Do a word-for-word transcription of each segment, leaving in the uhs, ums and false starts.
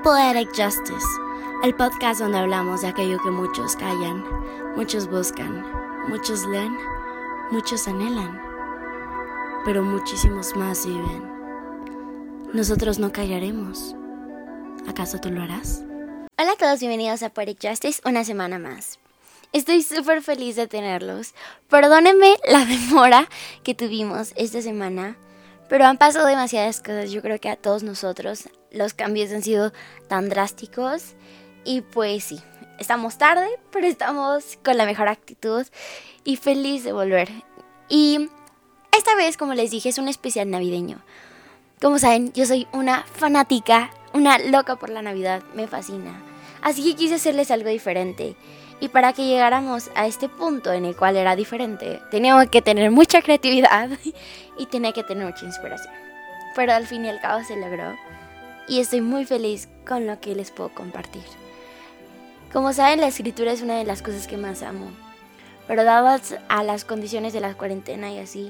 Poetic Justice, el podcast donde hablamos de aquello que muchos callan, muchos buscan, muchos leen, muchos anhelan, pero muchísimos más viven. Nosotros no callaremos. ¿Acaso tú lo harás? Hola a todos, bienvenidos a Poetic Justice, una semana más. Estoy súper feliz de tenerlos. Perdónenme la demora que tuvimos esta semana, pero han pasado demasiadas cosas. Yo creo que a todos nosotros los cambios han sido tan drásticos. Y pues sí, estamos tarde, pero estamos con la mejor actitud y feliz de volver. Y esta vez, como les dije, es un especial navideño. Como saben, yo soy una fanática, una loca por la Navidad, me fascina. Así que quise hacerles algo diferente. Y para que llegáramos a este punto en el cual era diferente, teníamos que tener mucha creatividad y tenía que tener mucha inspiración. Pero al fin y al cabo se logró. Y estoy muy feliz con lo que les puedo compartir. Como saben, la escritura es una de las cosas que más amo. Pero dadas a las condiciones de la cuarentena y así,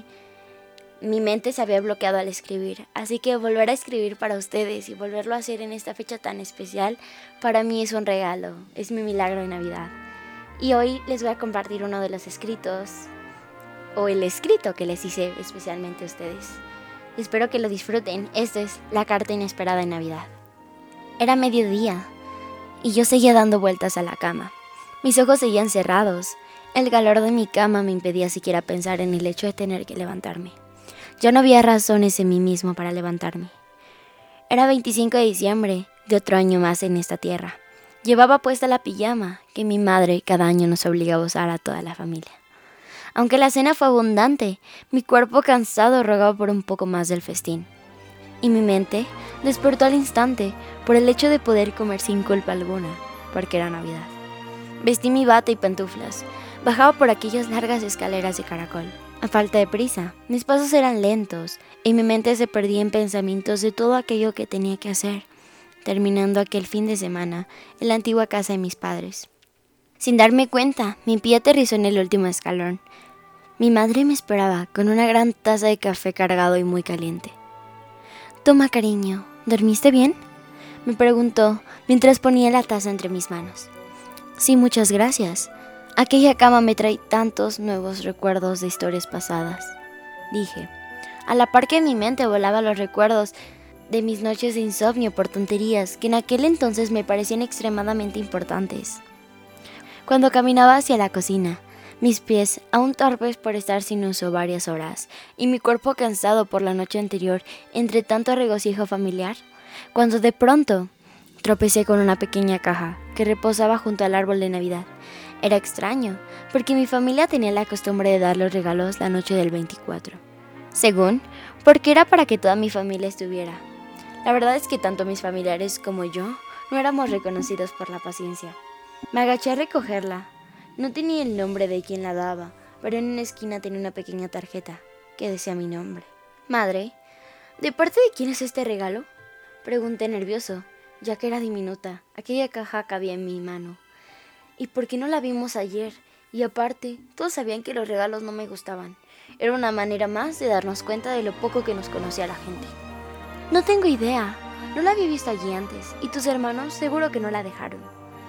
mi mente se había bloqueado al escribir. Así que volver a escribir para ustedes y volverlo a hacer en esta fecha tan especial, para mí es un regalo, es mi milagro de Navidad. Y hoy les voy a compartir uno de los escritos, o el escrito que les hice especialmente a ustedes. Espero que lo disfruten. Esta es la carta inesperada de Navidad. Era mediodía y yo seguía dando vueltas a la cama. Mis ojos seguían cerrados. El calor de mi cama me impedía siquiera pensar en el hecho de tener que levantarme. Ya no había razones en mí mismo para levantarme. Era veinticinco de diciembre de otro año más en esta tierra. Llevaba puesta la pijama que mi madre cada año nos obligaba a usar a toda la familia. Aunque la cena fue abundante, mi cuerpo cansado rogaba por un poco más del festín. Y mi mente despertó al instante por el hecho de poder comer sin culpa alguna, porque era Navidad. Vestí mi bata y pantuflas. Bajaba por aquellas largas escaleras de caracol. A falta de prisa, mis pasos eran lentos y mi mente se perdía en pensamientos de todo aquello que tenía que hacer, terminando aquel fin de semana en la antigua casa de mis padres. Sin darme cuenta, mi pie aterrizó en el último escalón. Mi madre me esperaba con una gran taza de café cargado y muy caliente. «Toma, cariño, ¿dormiste bien?», me preguntó mientras ponía la taza entre mis manos. «Sí, muchas gracias. Aquella cama me trae tantos nuevos recuerdos de historias pasadas», dije. A la par que en mi mente volaban los recuerdos de mis noches de insomnio por tonterías que en aquel entonces me parecían extremadamente importantes. Cuando caminaba hacia la cocina, mis pies aún torpes por estar sin uso varias horas y mi cuerpo cansado por la noche anterior entre tanto regocijo familiar, cuando de pronto tropecé con una pequeña caja que reposaba junto al árbol de Navidad. Era extraño, porque mi familia tenía la costumbre de dar los regalos la noche del veinticuatro. Según, porque era para que toda mi familia estuviera. La verdad es que tanto mis familiares como yo no éramos reconocidos por la paciencia. Me agaché a recogerla. No tenía el nombre de quien la daba, pero en una esquina tenía una pequeña tarjeta que decía mi nombre. «Madre, ¿de parte de quién es este regalo?», pregunté nervioso, ya que era diminuta. Aquella caja cabía en mi mano. «¿Y por qué no la vimos ayer? Y aparte, todos sabían que los regalos no me gustaban». Era una manera más de darnos cuenta de lo poco que nos conocía la gente. «No tengo idea. No la había visto allí antes. Y tus hermanos seguro que no la dejaron».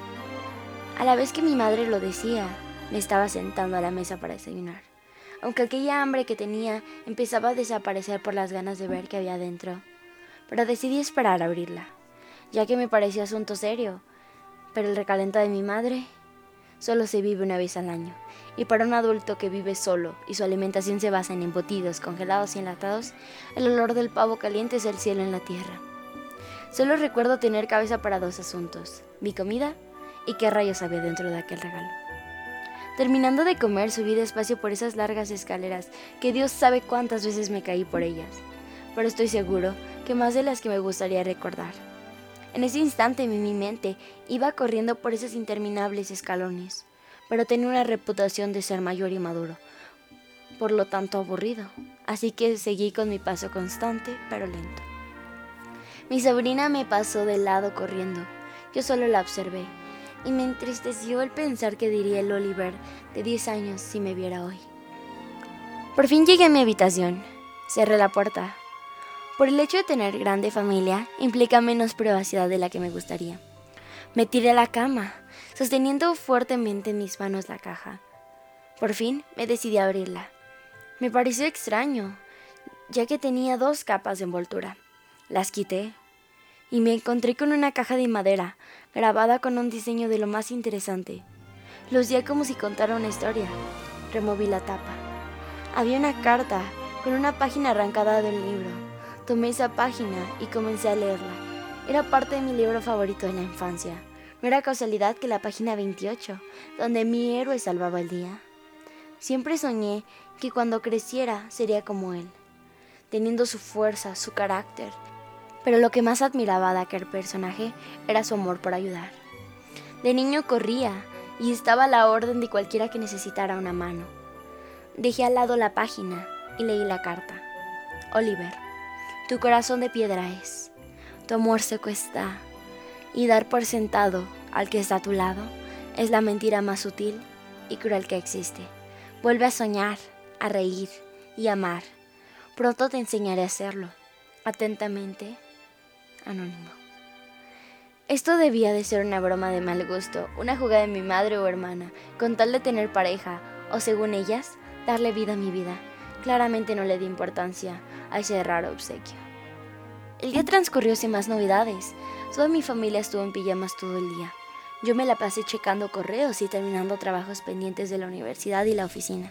A la vez que mi madre lo decía, me estaba sentando a la mesa para desayunar. Aunque aquella hambre que tenía empezaba a desaparecer por las ganas de ver qué había dentro. Pero decidí esperar a abrirla, ya que me parecía asunto serio. Pero el recalentado de mi madre solo se vive una vez al año. Y para un adulto que vive solo y su alimentación se basa en embutidos, congelados y enlatados, el olor del pavo caliente es el cielo en la tierra. Solo recuerdo tener cabeza para dos asuntos: mi comida y qué rayos había dentro de aquel regalo. Terminando de comer, subí despacio por esas largas escaleras, que Dios sabe cuántas veces me caí por ellas, pero estoy seguro que más de las que me gustaría recordar. En ese instante mi, mi mente iba corriendo por esos interminables escalones, pero tenía una reputación de ser mayor y maduro, por lo tanto aburrido, así que seguí con mi paso constante, pero lento. Mi sobrina me pasó de lado corriendo, yo solo la observé, y me entristeció el pensar que diría el Oliver de diez años si me viera hoy. Por fin llegué a mi habitación, cerré la puerta, Por el hecho de tener grande familia, implica menos privacidad de la que me gustaría. Me tiré a la cama, sosteniendo fuertemente en mis manos la caja. Por fin me decidí a abrirla. Me pareció extraño, ya que tenía dos capas de envoltura. Las quité y me encontré con una caja de madera, grabada con un diseño de lo más interesante. Lucía como si contara una historia. Removí la tapa. Había una carta con una página arrancada del libro. Tomé esa página y comencé a leerla. Era parte de mi libro favorito de la infancia. No era casualidad que la página veintiocho, donde mi héroe salvaba el día. Siempre soñé que cuando creciera sería como él, teniendo su fuerza, su carácter. Pero lo que más admiraba de aquel personaje era su amor por ayudar. De niño corría y estaba a la orden de cualquiera que necesitara una mano. Dejé al lado la página y leí la carta. Oliver, tu corazón de piedra es, tu amor seco está, y dar por sentado al que está a tu lado es la mentira más sutil y cruel que existe. Vuelve a soñar, a reír y amar. Pronto te enseñaré a hacerlo. Atentamente, Anónimo. Esto debía de ser una broma de mal gusto, una jugada de mi madre o hermana, con tal de tener pareja, o según ellas, darle vida a mi vida. Claramente no le di importancia a ese raro obsequio. El día transcurrió sin más novedades. Toda mi familia estuvo en pijamas todo el día. Yo me la pasé checando correos y terminando trabajos pendientes de la universidad y la oficina.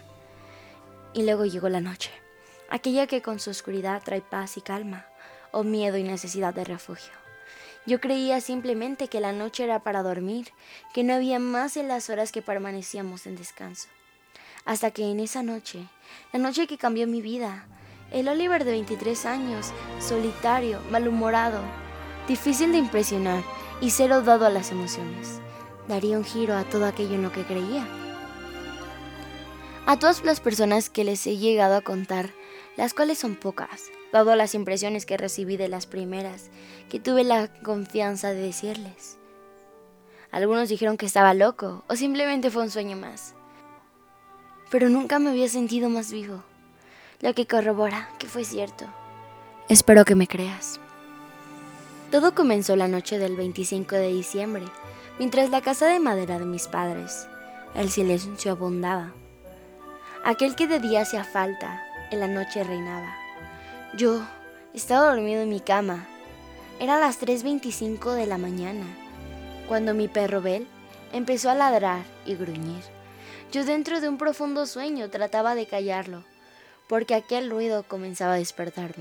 Y luego llegó la noche, aquella que con su oscuridad trae paz y calma, o miedo y necesidad de refugio. Yo creía simplemente que la noche era para dormir, que no había más en las horas que permanecíamos en descanso. Hasta que en esa noche, la noche que cambió mi vida, el Oliver de veintitrés años, solitario, malhumorado, difícil de impresionar y cero dado a las emociones, daría un giro a todo aquello en lo que creía. A todas las personas que les he llegado a contar, las cuales son pocas, dado las impresiones que recibí de las primeras, que tuve la confianza de decirles. Algunos dijeron que estaba loco o simplemente fue un sueño más. Pero nunca me había sentido más vivo, lo que corrobora que fue cierto. Espero que me creas. Todo comenzó la noche del veinticinco de diciembre, mientras la casa de madera de mis padres, el silencio abundaba. Aquel que de día hacía falta, en la noche reinaba. Yo estaba dormido en mi cama. Era las tres veinticinco de la mañana, cuando mi perro Bell empezó a ladrar y gruñir. Yo, dentro de un profundo sueño, trataba de callarlo, porque aquel ruido comenzaba a despertarme.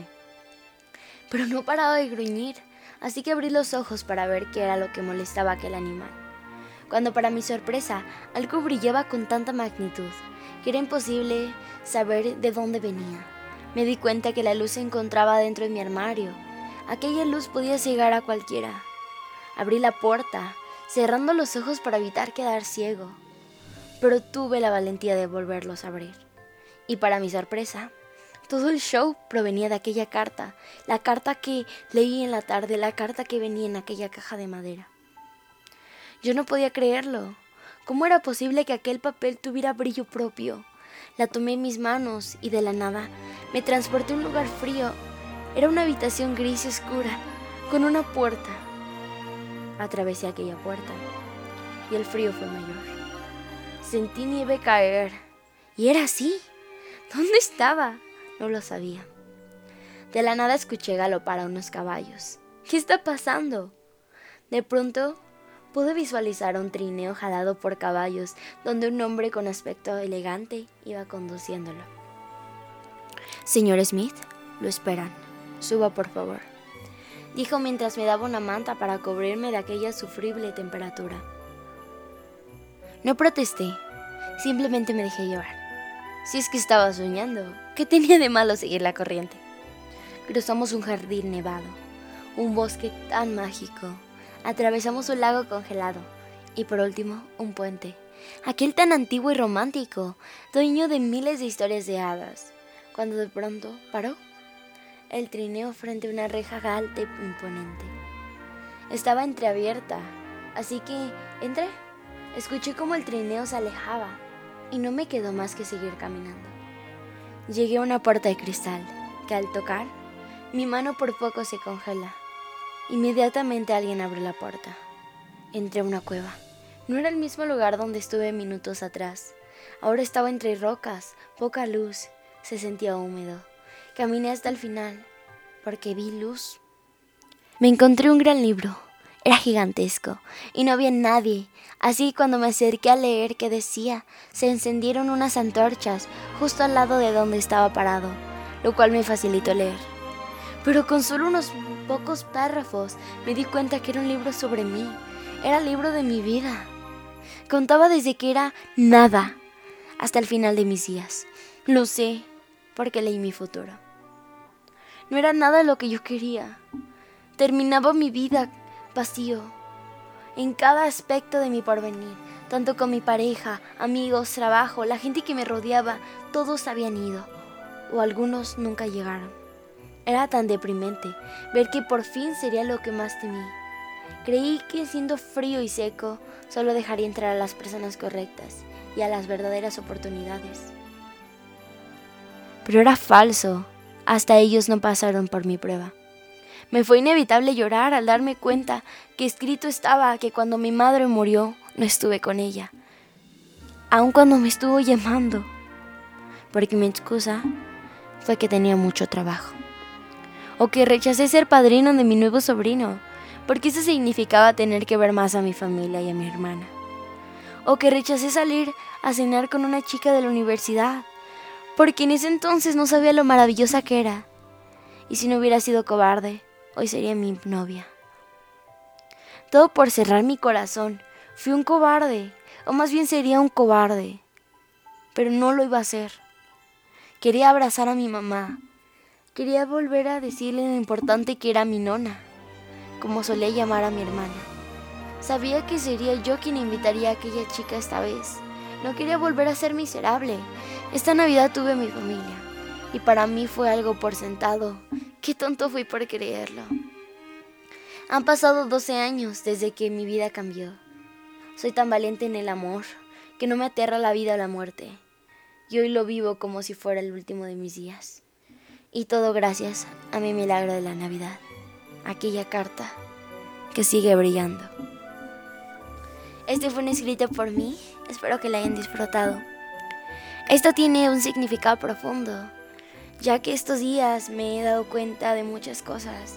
Pero no paraba de gruñir, así que abrí los ojos para ver qué era lo que molestaba a aquel animal. Cuando, para mi sorpresa, algo brillaba con tanta magnitud que era imposible saber de dónde venía. Me di cuenta que la luz se encontraba dentro de mi armario. Aquella luz podía cegar a cualquiera. Abrí la puerta, cerrando los ojos para evitar quedar ciego, pero tuve la valentía de volverlos a abrir. Y para mi sorpresa, todo el show provenía de aquella carta, la carta que leí en la tarde, la carta que venía en aquella caja de madera. Yo no podía creerlo. ¿Cómo era posible que aquel papel tuviera brillo propio? La tomé en mis manos y de la nada me transporté a un lugar frío. Era una habitación gris y oscura, con una puerta. Atravesé aquella puerta y el frío fue mayor. Sentí nieve caer. Y era así. ¿Dónde estaba? No lo sabía. De la nada escuché galopar a unos caballos. ¿Qué está pasando? De pronto pude visualizar un trineo jalado por caballos, donde un hombre con aspecto elegante iba conduciéndolo. Señor Smith, lo esperan. Suba, por favor, dijo mientras me daba una manta para cubrirme de aquella sufrible temperatura. No protesté, simplemente me dejé llevar. Si es que estaba soñando, ¿qué tenía de malo seguir la corriente? Cruzamos un jardín nevado, un bosque tan mágico. Atravesamos un lago congelado y, por último, un puente, aquel tan antiguo y romántico, dueño de miles de historias de hadas, cuando de pronto paró el trineo frente a una reja alta e imponente. Estaba entreabierta, así que entré. Escuché cómo el trineo se alejaba y no me quedó más que seguir caminando. Llegué a una puerta de cristal que, al tocar, Mi mano por poco se congela. Inmediatamente alguien abrió la puerta. Entré a una cueva. No era el mismo lugar donde estuve minutos atrás. Ahora estaba entre rocas, poca luz, se sentía húmedo. Caminé hasta el final, porque vi luz. Me encontré un gran libro. Era gigantesco y no había nadie. Así que cuando me acerqué a leer, ¿qué decía? Se encendieron unas antorchas justo al lado de donde estaba parado, lo cual me facilitó leer. Pero con solo unos pocos párrafos me di cuenta que era un libro sobre mí. Era el libro de mi vida. Contaba desde que era nada hasta el final de mis días. Lo sé porque leí mi futuro. No era nada lo que yo quería. Terminaba mi vida vacío en cada aspecto de mi porvenir, tanto con mi pareja, amigos, trabajo, la gente que me rodeaba. Todos habían ido o algunos nunca llegaron. Era tan deprimente ver que por fin sería lo que más temí. Creí que siendo frío y seco solo dejaría entrar a las personas correctas y a las verdaderas oportunidades. Pero era falso. Hasta ellos no pasaron por mi prueba. Me fue inevitable llorar al darme cuenta que escrito estaba que cuando mi madre murió no estuve con ella, aun cuando me estuvo llamando, porque mi excusa fue que tenía mucho trabajo, o que rechacé ser padrino de mi nuevo sobrino, porque eso significaba tener que ver más a mi familia y a mi hermana, o que rechacé salir a cenar con una chica de la universidad, porque en ese entonces no sabía lo maravillosa que era, y si no hubiera sido cobarde, hoy sería mi novia. Todo por cerrar mi corazón. Fui un cobarde, o más bien sería un cobarde, pero no lo iba a hacer. Quería abrazar a mi mamá. Quería volver a decirle lo importante que era mi nona, como solía llamar a mi hermana. Sabía que sería yo quien invitaría a aquella chica esta vez. No quería volver a ser miserable. Esta Navidad tuve a mi familia, y para mí fue algo por sentado. Qué tonto fui por creerlo. Han pasado doce años desde que mi vida cambió. Soy tan valiente en el amor que no me aterra la vida o la muerte. Y hoy lo vivo como si fuera el último de mis días. Y todo gracias a mi milagro de la Navidad. Aquella carta que sigue brillando. Este fue un escrito por mí. Espero que la hayan disfrutado. Esto tiene un significado profundo, ya que estos días me he dado cuenta de muchas cosas.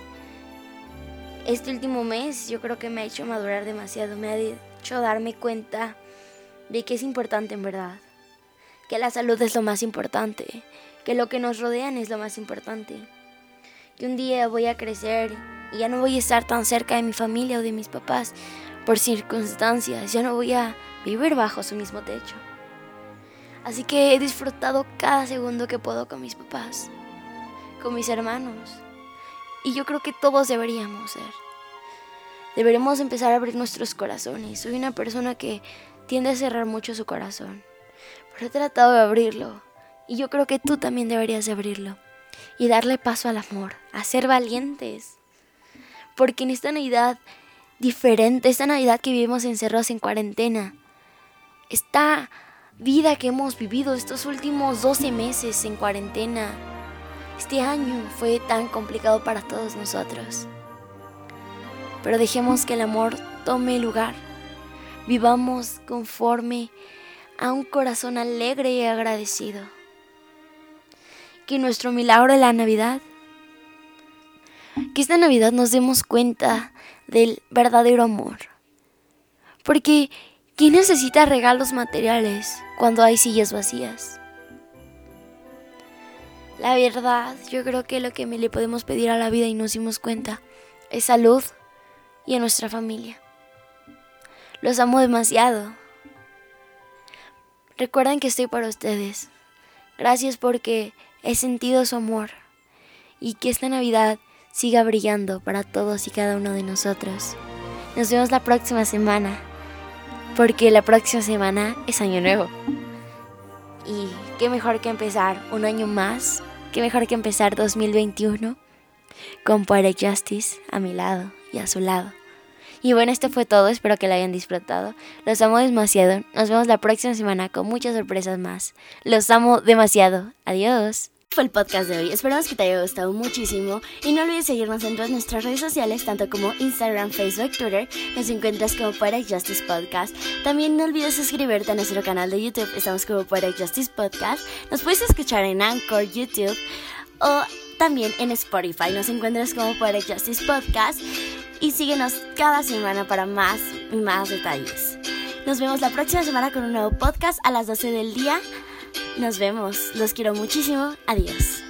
Este último mes yo creo que me ha hecho madurar demasiado, me ha hecho darme cuenta de que es importante en verdad, que la salud es lo más importante, que lo que nos rodean es lo más importante, que un día voy a crecer y ya no voy a estar tan cerca de mi familia o de mis papás por circunstancias, ya no voy a vivir bajo su mismo techo. Así que he disfrutado cada segundo que puedo con mis papás, con mis hermanos. Y yo creo que todos deberíamos ser. Deberíamos empezar a abrir nuestros corazones. Soy una persona que tiende a cerrar mucho su corazón, pero he tratado de abrirlo. Y yo creo que tú también deberías de abrirlo. Y darle paso al amor, a ser valientes. Porque en esta Navidad diferente, esta Navidad que vivimos encerrados en cuarentena, esta vida que hemos vivido estos últimos doce meses en cuarentena, este año fue tan complicado para todos nosotros. Pero dejemos que el amor tome lugar. Vivamos conforme a un corazón alegre y agradecido. Que nuestro milagro de la Navidad, que esta Navidad nos demos cuenta del verdadero amor. Porque ¿quién necesita regalos materiales cuando hay sillas vacías? La verdad, yo creo que lo que le podemos pedir a la vida y nos dimos cuenta es salud y a nuestra familia. Los amo demasiado. Recuerden que estoy para ustedes. Gracias porque he sentido su amor y que esta Navidad siga brillando para todos y cada uno de nosotros. Nos vemos la próxima semana, porque la próxima semana es Año Nuevo. Y qué mejor que empezar un año más, qué mejor que empezar dos mil veintiuno con Poetic Justice a mi lado y a su lado. Y bueno, esto fue todo, espero que lo hayan disfrutado. Los amo demasiado, nos vemos la próxima semana con muchas sorpresas más. Los amo demasiado, adiós. Fue el podcast de hoy, esperamos que te haya gustado muchísimo y no olvides seguirnos en todas nuestras redes sociales, tanto como Instagram, Facebook, Twitter, nos encuentras como Poetic Justice Podcast. También no olvides suscribirte a nuestro canal de YouTube, estamos como Poetic Justice Podcast. Nos puedes escuchar en Anchor, YouTube o también en Spotify, nos encuentras como Poetic Justice Podcast y síguenos cada semana para más y más detalles. Nos vemos la próxima semana con un nuevo podcast a las doce del día. Nos vemos, los quiero muchísimo, adiós.